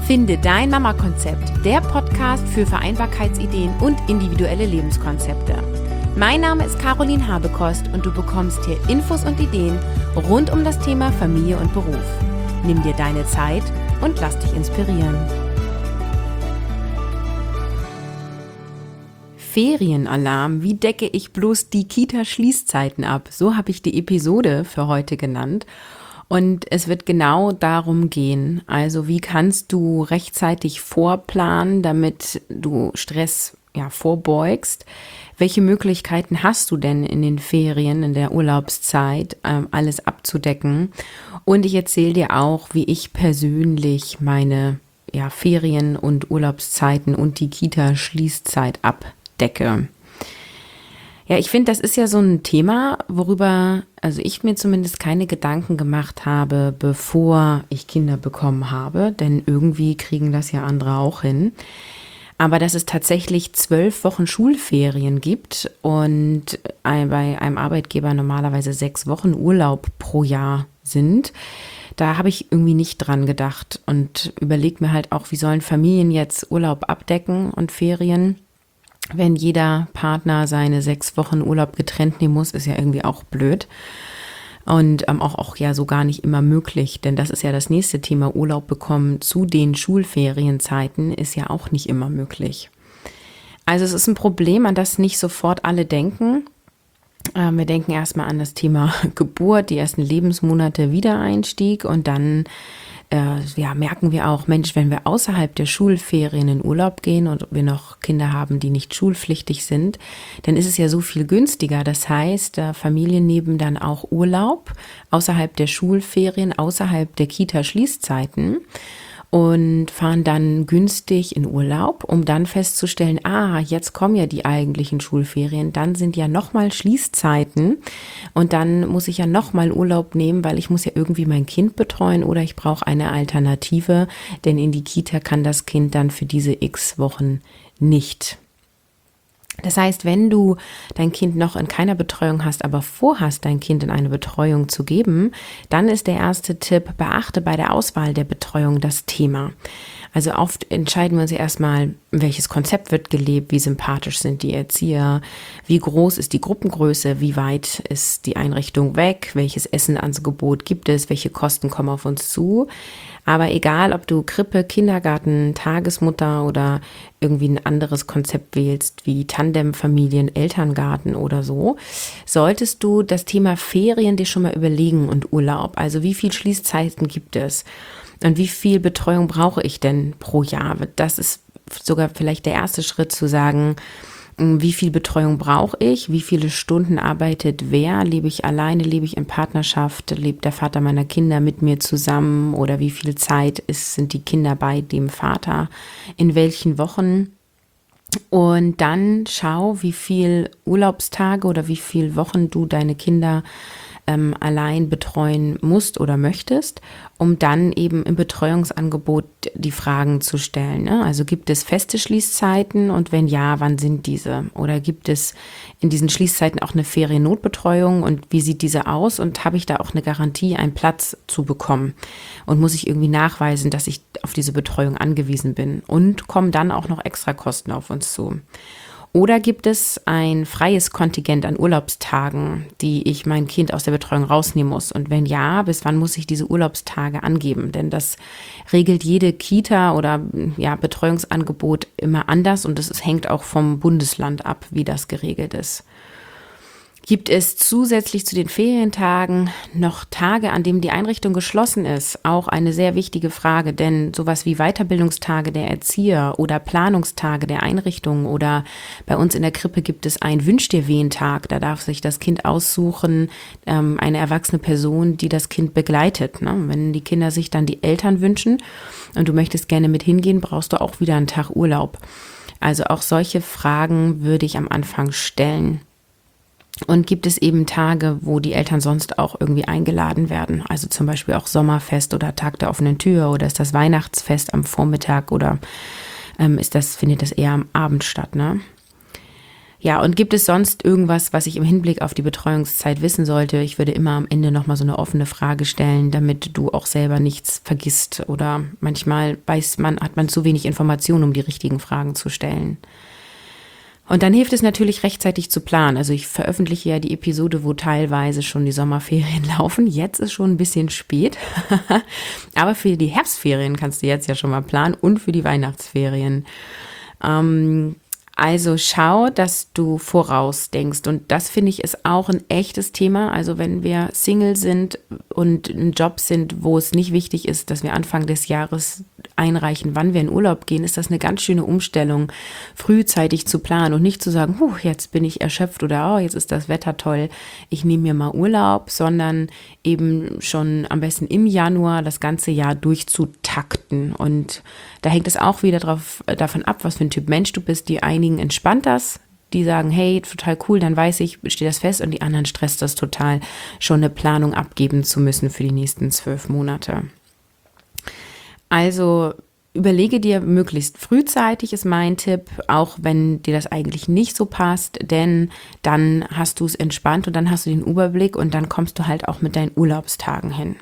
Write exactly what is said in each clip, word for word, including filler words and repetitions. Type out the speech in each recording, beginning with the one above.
Finde dein Mama-Konzept, der Podcast für Vereinbarkeitsideen und individuelle Lebenskonzepte. Mein Name ist Caroline Habekost und du bekommst hier Infos und Ideen rund um das Thema Familie und Beruf. Nimm dir deine Zeit und lass dich inspirieren. Ferienalarm, wie decke ich bloß die Kita-Schließzeiten ab? So habe ich die Episode für heute genannt. Und es wird genau darum gehen, also wie kannst du rechtzeitig vorplanen, damit du Stress ja, vorbeugst. Welche Möglichkeiten hast du denn in den Ferien, in der Urlaubszeit, ähm, alles abzudecken? Und ich erzähle dir auch, wie ich persönlich meine ja, Ferien- und Urlaubszeiten und die Kita-Schließzeit abdecke. Ja, ich finde, das ist ja so ein Thema, worüber also ich mir zumindest keine Gedanken gemacht habe, bevor ich Kinder bekommen habe, denn irgendwie kriegen das ja andere auch hin. Aber dass es tatsächlich zwölf Wochen Schulferien gibt und bei einem Arbeitgeber normalerweise sechs Wochen Urlaub pro Jahr sind, da habe ich irgendwie nicht dran gedacht und überlege mir halt auch, wie sollen Familien jetzt Urlaub abdecken und Ferien? Wenn jeder Partner seine sechs Wochen Urlaub getrennt nehmen muss, ist ja irgendwie auch blöd und ähm, auch, auch ja so gar nicht immer möglich, denn das ist ja das nächste Thema, Urlaub bekommen zu den Schulferienzeiten ist ja auch nicht immer möglich. Also es ist ein Problem, an das nicht sofort alle denken. Ähm, wir denken erstmal an das Thema Geburt, die ersten Lebensmonate, Wiedereinstieg und dann Äh, ja, merken wir auch, Mensch, wenn wir außerhalb der Schulferien in Urlaub gehen und wir noch Kinder haben, die nicht schulpflichtig sind, dann ist es ja so viel günstiger. Das heißt, äh, Familien nehmen dann auch Urlaub außerhalb der Schulferien, außerhalb der Kita-Schließzeiten und fahren dann günstig in Urlaub, um dann festzustellen, ah, jetzt kommen ja die eigentlichen Schulferien, dann sind ja nochmal Schließzeiten und dann muss ich ja nochmal Urlaub nehmen, weil ich muss ja irgendwie mein Kind betreuen oder ich brauche eine Alternative, denn in die Kita kann das Kind dann für diese x Wochen nicht. Das heißt, wenn du dein Kind noch in keiner Betreuung hast, aber vorhast, dein Kind in eine Betreuung zu geben, dann ist der erste Tipp, beachte bei der Auswahl der Betreuung das Thema. Also oft entscheiden wir uns ja erstmal, welches Konzept wird gelebt, wie sympathisch sind die Erzieher, wie groß ist die Gruppengröße, wie weit ist die Einrichtung weg, welches Essenangebot gibt es, welche Kosten kommen auf uns zu. Aber egal, ob du Krippe, Kindergarten, Tagesmutter oder irgendwie ein anderes Konzept wählst, wie Tandemfamilien, Elterngarten oder so, solltest du das Thema Ferien dir schon mal überlegen und Urlaub. Also wie viel Schließzeiten gibt es und wie viel Betreuung brauche ich denn pro Jahr? Das ist sogar vielleicht der erste Schritt zu sagen, wie viel Betreuung brauche ich, wie viele Stunden arbeitet wer, lebe ich alleine, lebe ich in Partnerschaft, lebt der Vater meiner Kinder mit mir zusammen oder wie viel Zeit ist, sind die Kinder bei dem Vater, in welchen Wochen. Und dann schau, wie viel Urlaubstage oder wie viele Wochen du deine Kinder ähm, allein betreuen musst oder möchtest, um dann eben im Betreuungsangebot die Fragen zu stellen. Ne? Also gibt es feste Schließzeiten und wenn ja, wann sind diese? Oder gibt es in diesen Schließzeiten auch eine Feriennotbetreuung und wie sieht diese aus? Und habe ich da auch eine Garantie, einen Platz zu bekommen? Und muss ich irgendwie nachweisen, dass ich auf diese Betreuung angewiesen bin? Und kommen dann auch noch extra Kosten auf uns zu? Oder gibt es ein freies Kontingent an Urlaubstagen, die ich mein Kind aus der Betreuung rausnehmen muss? Und wenn ja, bis wann muss ich diese Urlaubstage angeben? Denn das regelt jede Kita oder ja, Betreuungsangebot immer anders und es hängt auch vom Bundesland ab, wie das geregelt ist. Gibt es zusätzlich zu den Ferientagen noch Tage, an denen die Einrichtung geschlossen ist? Auch eine sehr wichtige Frage, denn sowas wie Weiterbildungstage der Erzieher oder Planungstage der Einrichtung oder bei uns in der Krippe gibt es einen Wünsch-dir-wen-Tag. Da darf sich das Kind aussuchen, ähm, eine erwachsene Person, die das Kind begleitet. Ne? Wenn die Kinder sich dann die Eltern wünschen und du möchtest gerne mit hingehen, brauchst du auch wieder einen Tag Urlaub. Also auch solche Fragen würde ich am Anfang stellen. Und gibt es eben Tage, wo die Eltern sonst auch irgendwie eingeladen werden? Also zum Beispiel auch Sommerfest oder Tag der offenen Tür oder ist das Weihnachtsfest am Vormittag oder ähm, ist das, findet das eher am Abend statt, ne? Ja, und gibt es sonst irgendwas, was ich im Hinblick auf die Betreuungszeit wissen sollte? Ich würde immer am Ende nochmal so eine offene Frage stellen, damit du auch selber nichts vergisst. Oder manchmal weiß man, hat man zu wenig Informationen, um die richtigen Fragen zu stellen. Und dann hilft es natürlich rechtzeitig zu planen. Also ich veröffentliche ja die Episode, wo teilweise schon die Sommerferien laufen. Jetzt ist schon ein bisschen spät. Aber für die Herbstferien kannst du jetzt ja schon mal planen und für die Weihnachtsferien. Ähm, Also schau, dass du vorausdenkst, und das finde ich ist auch ein echtes Thema. Also wenn wir Single sind und in Job sind, wo es nicht wichtig ist, dass wir Anfang des Jahres einreichen, wann wir in Urlaub gehen, ist das eine ganz schöne Umstellung, frühzeitig zu planen und nicht zu sagen, huh, jetzt bin ich erschöpft oder oh, jetzt ist das Wetter toll, ich nehme mir mal Urlaub, sondern eben schon am besten im Januar das ganze Jahr durchzutakten. Und da hängt es auch wieder drauf, davon ab, was für ein Typ Mensch du bist. Die einigen entspannt das, die sagen, hey, total cool, dann weiß ich, steht das fest, und die anderen stresst das total, schon eine Planung abgeben zu müssen für die nächsten zwölf Monate. Also überlege dir möglichst frühzeitig, ist mein Tipp, auch wenn dir das eigentlich nicht so passt, denn dann hast du es entspannt und dann hast du den Überblick und dann kommst du halt auch mit deinen Urlaubstagen hin.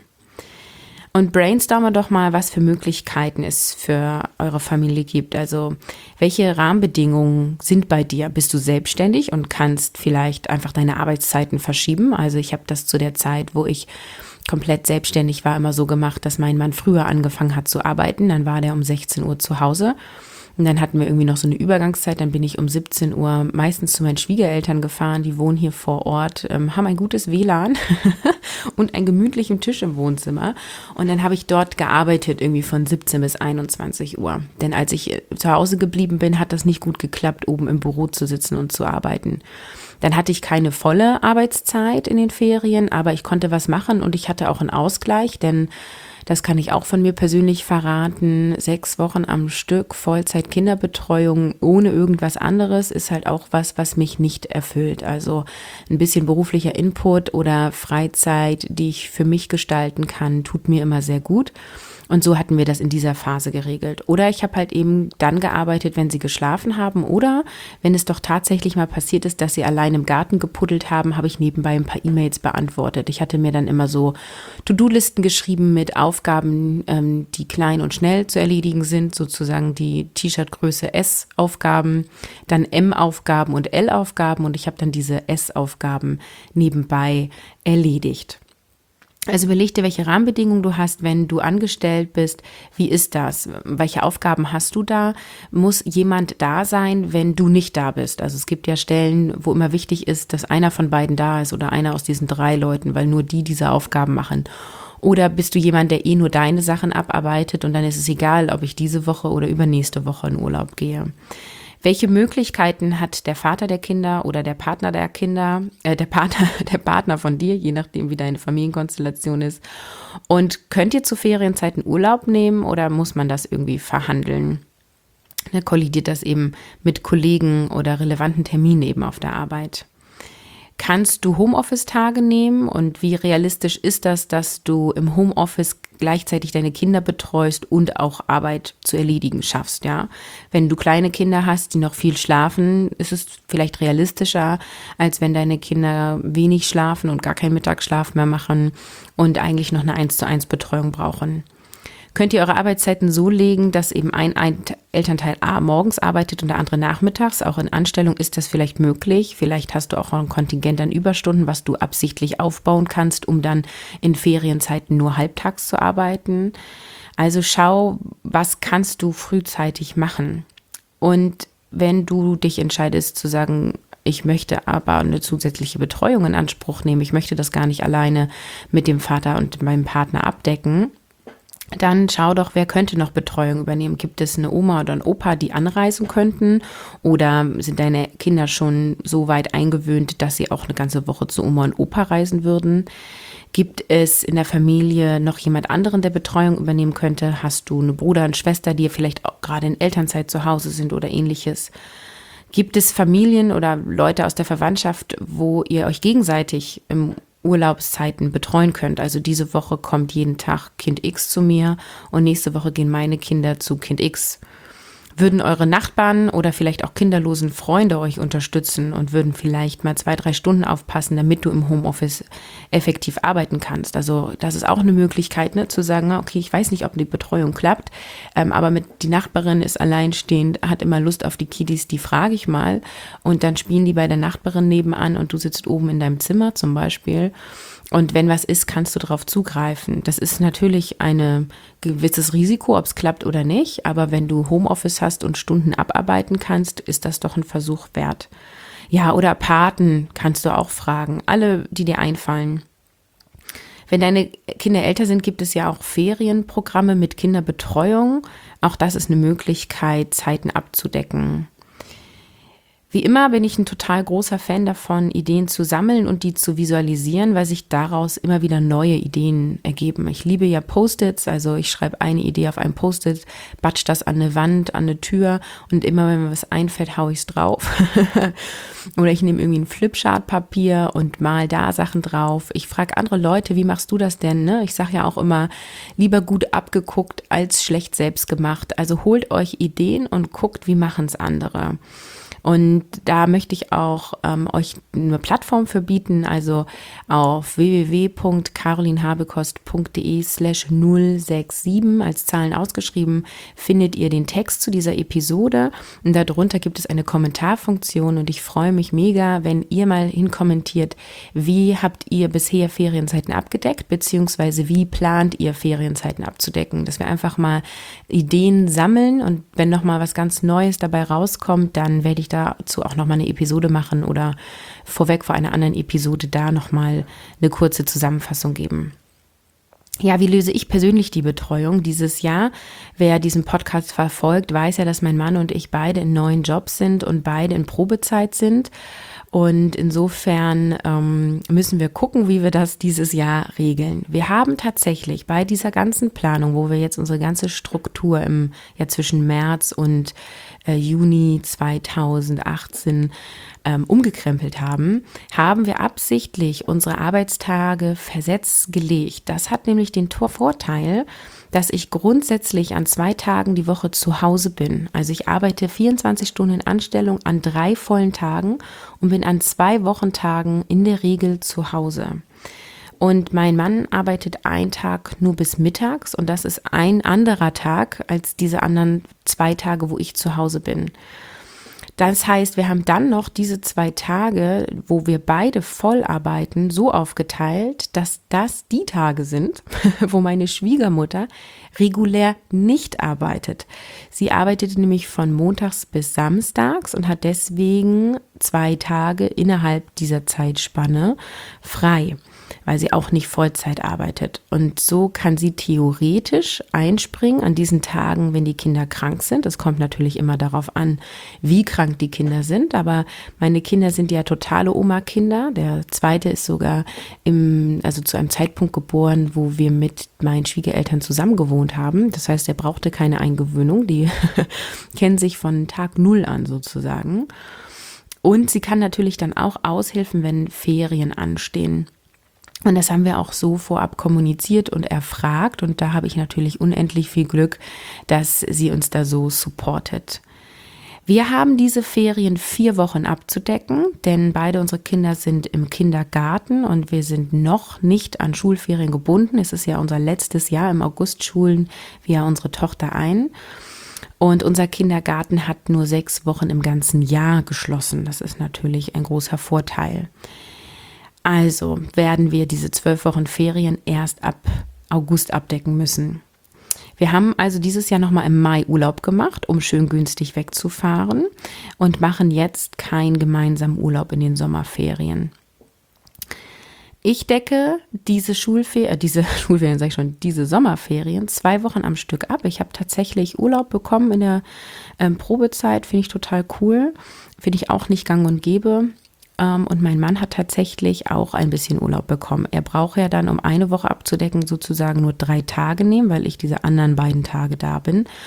Und brainstorme doch mal, was für Möglichkeiten es für eure Familie gibt. Also welche Rahmenbedingungen sind bei dir? Bist du selbstständig und kannst vielleicht einfach deine Arbeitszeiten verschieben? Also ich habe das zu der Zeit, wo ich komplett selbstständig war, immer so gemacht, dass mein Mann früher angefangen hat zu arbeiten. Dann war der um sechzehn Uhr zu Hause. Und dann hatten wir irgendwie noch so eine Übergangszeit. Dann bin ich um siebzehn Uhr meistens zu meinen Schwiegereltern gefahren. Die wohnen hier vor Ort, ähm, haben ein gutes W L A N und einen gemütlichen Tisch im Wohnzimmer. Und dann habe ich dort gearbeitet, irgendwie von siebzehn bis einundzwanzig Uhr. Denn als ich zu Hause geblieben bin, hat das nicht gut geklappt, oben im Büro zu sitzen und zu arbeiten. Dann hatte ich keine volle Arbeitszeit in den Ferien, aber ich konnte was machen und ich hatte auch einen Ausgleich, denn das kann ich auch von mir persönlich verraten. Sechs Wochen am Stück Vollzeit Kinderbetreuung ohne irgendwas anderes ist halt auch was, was mich nicht erfüllt. Also ein bisschen beruflicher Input oder Freizeit, die ich für mich gestalten kann, tut mir immer sehr gut. Und so hatten wir das in dieser Phase geregelt. Oder ich habe halt eben dann gearbeitet, wenn sie geschlafen haben. Oder wenn es doch tatsächlich mal passiert ist, dass sie allein im Garten gepuddelt haben, habe ich nebenbei ein paar E-Mails beantwortet. Ich hatte mir dann immer so To-Do-Listen geschrieben mit Aufgaben, ähm, die klein und schnell zu erledigen sind. Sozusagen die T-Shirt-Größe S-Aufgaben, dann M-Aufgaben und L-Aufgaben. Und ich habe dann diese S-Aufgaben nebenbei erledigt. Also überleg dir, welche Rahmenbedingungen du hast, wenn du angestellt bist. Wie ist das? Welche Aufgaben hast du da? Muss jemand da sein, wenn du nicht da bist? Also es gibt ja Stellen, wo immer wichtig ist, dass einer von beiden da ist oder einer aus diesen drei Leuten, weil nur die diese Aufgaben machen. Oder bist du jemand, der eh nur deine Sachen abarbeitet und dann ist es egal, ob ich diese Woche oder übernächste Woche in Urlaub gehe? Welche Möglichkeiten hat der Vater der Kinder oder der Partner der Kinder, äh, der Partner, der Partner von dir, je nachdem wie deine Familienkonstellation ist? Und könnt ihr zu Ferienzeiten Urlaub nehmen oder muss man das irgendwie verhandeln? Ne, kollidiert das eben mit Kollegen oder relevanten Terminen eben auf der Arbeit? Kannst du Homeoffice-Tage nehmen und wie realistisch ist das, dass du im Homeoffice gleichzeitig deine Kinder betreust und auch Arbeit zu erledigen schaffst, ja? Wenn du kleine Kinder hast, die noch viel schlafen, ist es vielleicht realistischer, als wenn deine Kinder wenig schlafen und gar keinen Mittagsschlaf mehr machen und eigentlich noch eine eins zu eins Betreuung brauchen. Könnt ihr eure Arbeitszeiten so legen, dass eben ein, ein Elternteil A morgens arbeitet und der andere nachmittags? Auch in Anstellung ist das vielleicht möglich. Vielleicht hast du auch ein Kontingent an Überstunden, was du absichtlich aufbauen kannst, um dann in Ferienzeiten nur halbtags zu arbeiten. Also schau, was kannst du frühzeitig machen? Und wenn du dich entscheidest zu sagen, ich möchte aber eine zusätzliche Betreuung in Anspruch nehmen, ich möchte das gar nicht alleine mit dem Vater und meinem Partner abdecken, dann schau doch, wer könnte noch Betreuung übernehmen. Gibt es eine Oma oder einen Opa, die anreisen könnten? Oder sind deine Kinder schon so weit eingewöhnt, dass sie auch eine ganze Woche zu Oma und Opa reisen würden? Gibt es in der Familie noch jemand anderen, der Betreuung übernehmen könnte? Hast du eine Bruder und Schwester, die vielleicht auch gerade in Elternzeit zu Hause sind oder ähnliches? Gibt es Familien oder Leute aus der Verwandtschaft, wo ihr euch gegenseitig im Urlaubszeiten betreuen könnt? Also diese Woche kommt jeden Tag Kind X zu mir und nächste Woche gehen meine Kinder zu Kind X. Würden eure Nachbarn oder vielleicht auch kinderlosen Freunde euch unterstützen und würden vielleicht mal zwei, drei Stunden aufpassen, damit du im Homeoffice effektiv arbeiten kannst? Also das ist auch eine Möglichkeit, ne, zu sagen, okay, ich weiß nicht, ob die Betreuung klappt, ähm, aber mit die Nachbarin ist alleinstehend, hat immer Lust auf die Kiddies, die frage ich mal. Und dann spielen die bei der Nachbarin nebenan und du sitzt oben in deinem Zimmer zum Beispiel. Und wenn was ist, kannst du darauf zugreifen. Das ist natürlich ein gewisses Risiko, ob es klappt oder nicht. Aber wenn du Homeoffice hast und Stunden abarbeiten kannst, ist das doch ein Versuch wert. Ja, oder Paten kannst du auch fragen. Alle, die dir einfallen. Wenn deine Kinder älter sind, gibt es ja auch Ferienprogramme mit Kinderbetreuung. Auch das ist eine Möglichkeit, Zeiten abzudecken. Wie immer bin ich ein total großer Fan davon, Ideen zu sammeln und die zu visualisieren, weil sich daraus immer wieder neue Ideen ergeben. Ich liebe ja Post-its, also ich schreibe eine Idee auf ein Post-it, batsch das an eine Wand, an eine Tür und immer wenn mir was einfällt, haue ich es drauf. Oder ich nehme irgendwie ein Flipchart-Papier und mal da Sachen drauf. Ich frage andere Leute, wie machst du das denn? Ne? Ich sage ja auch immer, lieber gut abgeguckt als schlecht selbst gemacht. Also holt euch Ideen und guckt, wie machen es andere. Und da möchte ich auch ähm, euch eine Plattform für bieten, also auf w w w punkt carolinhabekost punkt de slash null sechs sieben als Zahlen ausgeschrieben, findet ihr den Text zu dieser Episode und darunter gibt es eine Kommentarfunktion und ich freue mich mega, wenn ihr mal hinkommentiert, wie habt ihr bisher Ferienzeiten abgedeckt, beziehungsweise wie plant ihr Ferienzeiten abzudecken, dass wir einfach mal Ideen sammeln und wenn nochmal was ganz Neues dabei rauskommt, dann werde ich dazu auch nochmal eine Episode machen oder vorweg vor einer anderen Episode da nochmal eine kurze Zusammenfassung geben. Ja, wie löse ich persönlich die Betreuung dieses Jahr? Wer diesen Podcast verfolgt, weiß ja, dass mein Mann und ich beide in neuen Jobs sind und beide in Probezeit sind. Und insofern ähm, müssen wir gucken, wie wir das dieses Jahr regeln. Wir haben tatsächlich bei dieser ganzen Planung, wo wir jetzt unsere ganze Struktur im ja zwischen März und äh, Juni zweitausendachtzehn ähm, umgekrempelt haben, haben wir absichtlich unsere Arbeitstage versetzt gelegt. Das hat nämlich den Tor- Vorteil, dass ich grundsätzlich an zwei Tagen die Woche zu Hause bin. Also ich arbeite vierundzwanzig Stunden in Anstellung an drei vollen Tagen und bin an zwei Wochentagen in der Regel zu Hause. Und mein Mann arbeitet einen Tag nur bis mittags und das ist ein anderer Tag als diese anderen zwei Tage, wo ich zu Hause bin. Das heißt, wir haben dann noch diese zwei Tage, wo wir beide voll arbeiten, so aufgeteilt, dass das die Tage sind, wo meine Schwiegermutter regulär nicht arbeitet. Sie arbeitet nämlich von montags bis samstags und hat deswegen zwei Tage innerhalb dieser Zeitspanne frei, weil sie auch nicht Vollzeit arbeitet. Und so kann sie theoretisch einspringen an diesen Tagen, wenn die Kinder krank sind. Es kommt natürlich immer darauf an, wie krank die Kinder sind. Aber meine Kinder sind ja totale Oma-Kinder. Der zweite ist sogar im, also zu einem Zeitpunkt geboren, wo wir mit meinen Schwiegereltern zusammen gewohnt haben. Das heißt, er brauchte keine Eingewöhnung. Die kennen sich von Tag Null an sozusagen. Und sie kann natürlich dann auch aushelfen, wenn Ferien anstehen. Und das haben wir auch so vorab kommuniziert und erfragt. Und da habe ich natürlich unendlich viel Glück, dass sie uns da so supportet. Wir haben diese Ferien vier Wochen abzudecken, denn beide unsere Kinder sind im Kindergarten und wir sind noch nicht an Schulferien gebunden. Es ist ja unser letztes Jahr. Im August schulen wir unsere Tochter ein. Und unser Kindergarten hat nur sechs Wochen im ganzen Jahr geschlossen. Das ist natürlich ein großer Vorteil. Also werden wir diese zwölf Wochen Ferien erst ab August abdecken müssen. Wir haben also dieses Jahr nochmal im Mai Urlaub gemacht, um schön günstig wegzufahren und machen jetzt keinen gemeinsamen Urlaub in den Sommerferien. Ich decke diese Schulferien, äh, diese Schulferien, sag ich schon, diese Sommerferien zwei Wochen am Stück ab. Ich habe tatsächlich Urlaub bekommen in der ähm, Probezeit, finde ich total cool, finde ich auch nicht gang und gäbe. Und mein Mann hat tatsächlich auch ein bisschen Urlaub bekommen. Er braucht ja dann, um eine Woche abzudecken, sozusagen nur drei Tage nehmen, weil ich diese anderen beiden Tage da bin.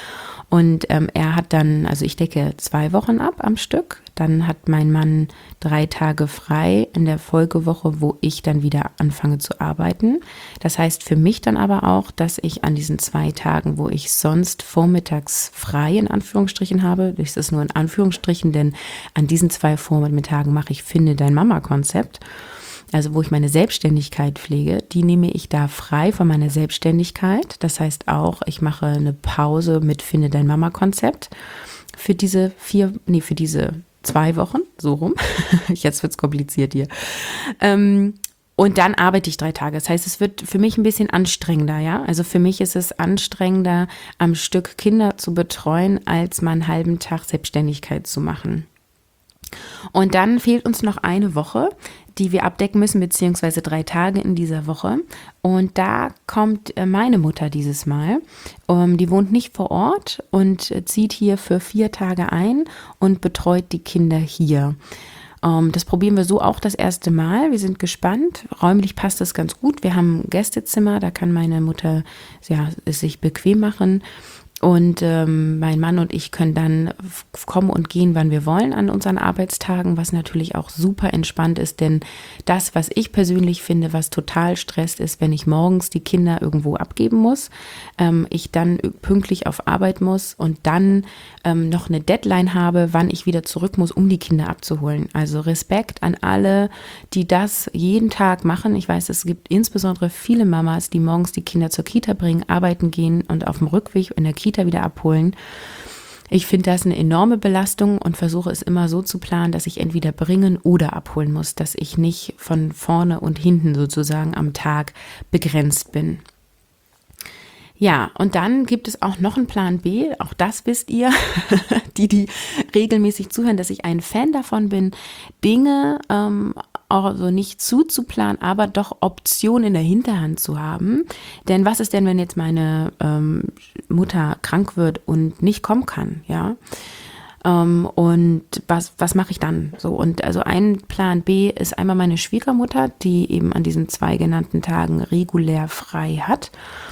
Und ähm, er hat dann, also ich decke zwei Wochen ab am Stück. Dann hat mein Mann drei Tage frei in der Folgewoche, wo ich dann wieder anfange zu arbeiten. Das heißt für mich dann aber auch, dass ich an diesen zwei Tagen, wo ich sonst vormittags frei in Anführungsstrichen habe, das ist nur in Anführungsstrichen, denn an diesen zwei Vormittagen mache ich Finde dein Mama-Konzept. Also wo ich meine Selbstständigkeit pflege, die nehme ich da frei von meiner Selbstständigkeit. Das heißt auch, ich mache eine Pause mit Finde dein Mama-Konzept für diese vier, nee, für diese zwei Wochen, so rum. Jetzt wird's kompliziert hier. Ähm, und dann arbeite ich drei Tage. Das heißt, es wird für mich ein bisschen anstrengender, ja. Also für mich ist es anstrengender, am Stück Kinder zu betreuen, als mal einen halben Tag Selbstständigkeit zu machen. Und dann fehlt uns noch eine Woche, die wir abdecken müssen, beziehungsweise drei Tage in dieser Woche. Und da kommt meine Mutter dieses Mal. Um, die wohnt nicht vor Ort und zieht hier für vier Tage ein und betreut die Kinder hier. Um, das probieren wir so auch das erste Mal. Wir sind gespannt. Räumlich passt das ganz gut. Wir haben ein Gästezimmer, da kann meine Mutter ja, es sich bequem machen. Und ähm, mein Mann und ich können dann f- kommen und gehen, wann wir wollen an unseren Arbeitstagen, was natürlich auch super entspannt ist, denn das, was ich persönlich finde, was total stresst, ist, wenn ich morgens die Kinder irgendwo abgeben muss, ähm, ich dann pünktlich auf Arbeit muss und dann ähm, noch eine Deadline habe, wann ich wieder zurück muss, um die Kinder abzuholen. Also Respekt an alle, die das jeden Tag machen. Ich weiß, es gibt insbesondere viele Mamas, die morgens die Kinder zur Kita bringen, arbeiten gehen und auf dem Rückweg in der Kita wieder abholen. Ich finde das eine enorme Belastung und versuche es immer so zu planen, dass ich entweder bringen oder abholen muss, dass ich nicht von vorne und hinten sozusagen am Tag begrenzt bin. Ja, und dann gibt es auch noch einen Plan B, auch das wisst ihr, die, die regelmäßig zuhören, dass ich ein Fan davon bin, Dinge ähm, also nicht zuzuplanen, aber doch Optionen in der Hinterhand zu haben. Denn was ist denn, wenn jetzt meine ähm, Mutter krank wird und nicht kommen kann, ja? Ähm, und was, was mache ich dann? So, und also ein Plan B ist einmal meine Schwiegermutter, die eben an diesen zwei genannten Tagen regulär frei hat.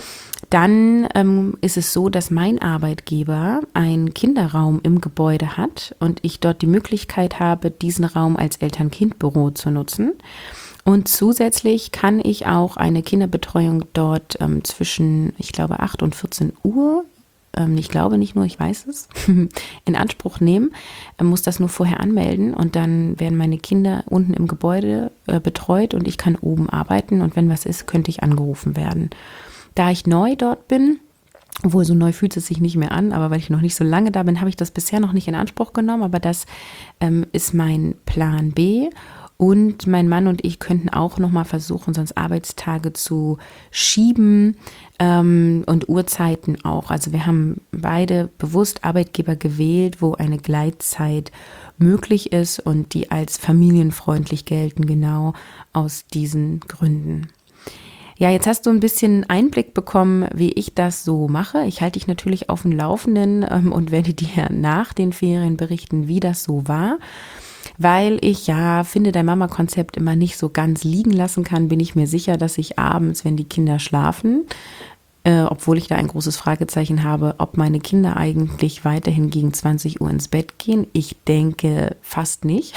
Dann ähm, ist es so, dass mein Arbeitgeber einen Kinderraum im Gebäude hat und ich dort die Möglichkeit habe, diesen Raum als Eltern-Kind-Büro zu nutzen. Und zusätzlich kann ich auch eine Kinderbetreuung dort ähm, zwischen, ich glaube, acht und vierzehn Uhr, ähm, ich glaube nicht nur, ich weiß es, in Anspruch nehmen, äh, muss das nur vorher anmelden und dann werden meine Kinder unten im Gebäude äh, betreut und ich kann oben arbeiten und wenn was ist, könnte ich angerufen werden. Da ich neu dort bin, obwohl so neu fühlt es sich nicht mehr an, aber weil ich noch nicht so lange da bin, habe ich das bisher noch nicht in Anspruch genommen, aber das ähm, ist mein Plan B und mein Mann und ich könnten auch nochmal versuchen, sonst Arbeitstage zu schieben ähm, und Uhrzeiten auch. Also wir haben beide bewusst Arbeitgeber gewählt, wo eine Gleitzeit möglich ist und die als familienfreundlich gelten, genau aus diesen Gründen. Ja, jetzt hast du ein bisschen Einblick bekommen, wie ich das so mache. Ich halte dich natürlich auf dem Laufenden ähm, und werde dir nach den Ferien berichten, wie das so war. Weil ich ja Finde dein Mama-Konzept immer nicht so ganz liegen lassen kann, bin ich mir sicher, dass ich abends, wenn die Kinder schlafen, äh, obwohl ich da ein großes Fragezeichen habe, ob meine Kinder eigentlich weiterhin gegen zwanzig Uhr ins Bett gehen. Ich denke fast nicht.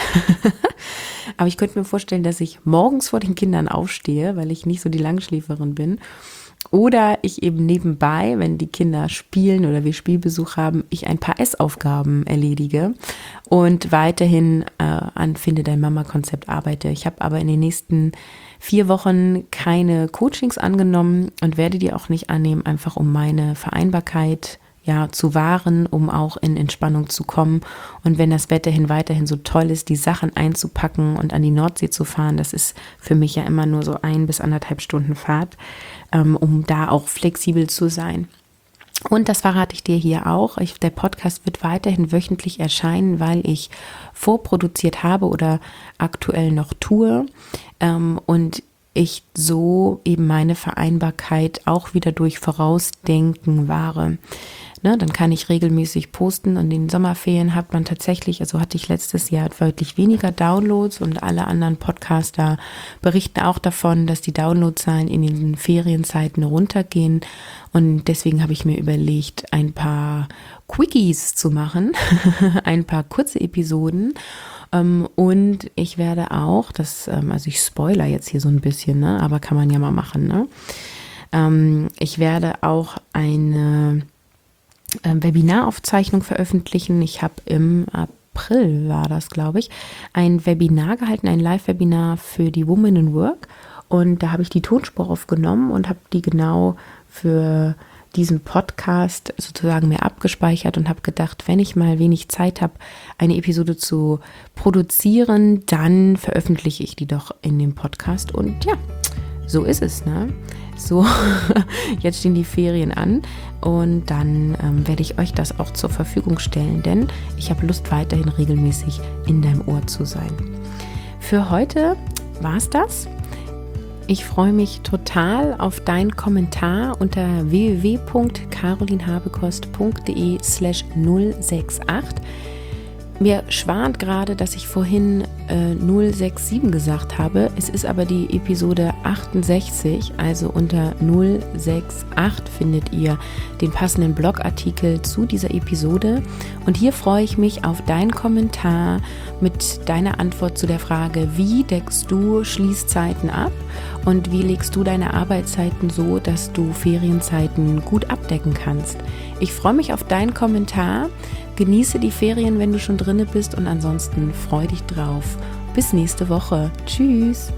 Aber ich könnte mir vorstellen, dass ich morgens vor den Kindern aufstehe, weil ich nicht so die Langschläferin bin. Oder ich eben nebenbei, wenn die Kinder spielen oder wir Spielbesuch haben, ich ein paar Essaufgaben erledige und weiterhin äh, an Finde dein Mama-Konzept arbeite. Ich habe aber in den nächsten vier Wochen keine Coachings angenommen und werde die auch nicht annehmen, einfach um meine Vereinbarkeit ja zu wahren, um auch in Entspannung zu kommen. Und wenn das Wetter hin weiterhin so toll ist, die Sachen einzupacken und an die Nordsee zu fahren, das ist für mich ja immer nur so ein bis anderthalb Stunden Fahrt, ähm, um da auch flexibel zu sein. Und das verrate ich dir hier auch. Ich, der Podcast wird weiterhin wöchentlich erscheinen, weil ich vorproduziert habe oder aktuell noch tue. Ähm, und ich so eben meine Vereinbarkeit auch wieder durch Vorausdenken wahre. Ne, dann kann ich regelmäßig posten. Und in den Sommerferien hat man tatsächlich, also hatte ich letztes Jahr deutlich weniger Downloads und alle anderen Podcaster berichten auch davon, dass die Downloadzahlen in den Ferienzeiten runtergehen. Und deswegen habe ich mir überlegt, ein paar Quickies zu machen, ein paar kurze Episoden. Ähm, und ich werde auch, das, ähm, also ich spoiler jetzt hier so ein bisschen, ne, aber kann man ja mal machen, ne? Ähm, ich werde auch eine äh, Webinaraufzeichnung veröffentlichen. Ich habe im April, war das, glaube ich, ein Webinar gehalten, ein Live-Webinar für die Women in Work. Und da habe ich die Tonspur aufgenommen und habe die genau für diesen Podcast sozusagen mir abgespeichert und habe gedacht, wenn ich mal wenig Zeit habe, eine Episode zu produzieren, dann veröffentliche ich die doch in dem Podcast. Und ja, so ist es, ne? So, jetzt stehen die Ferien an und dann ähm, werde ich euch das auch zur Verfügung stellen, denn ich habe Lust, weiterhin regelmäßig in deinem Ohr zu sein. Für heute war es das. Ich freue mich total auf deinen Kommentar unter w w w punkt carolinhabekost punkt de slash null sechs acht. Mir schwant gerade, dass ich vorhin äh, null sechs sieben gesagt habe. Es ist aber die Episode achtundsechzig, also unter null sechs acht findet ihr den passenden Blogartikel zu dieser Episode. Und hier freue ich mich auf deinen Kommentar mit deiner Antwort zu der Frage, wie deckst du Schließzeiten ab und wie legst du deine Arbeitszeiten so, dass du Ferienzeiten gut abdecken kannst. Ich freue mich auf deinen Kommentar. Genieße die Ferien, wenn du schon drinne bist und ansonsten freu dich drauf. Bis nächste Woche. Tschüss.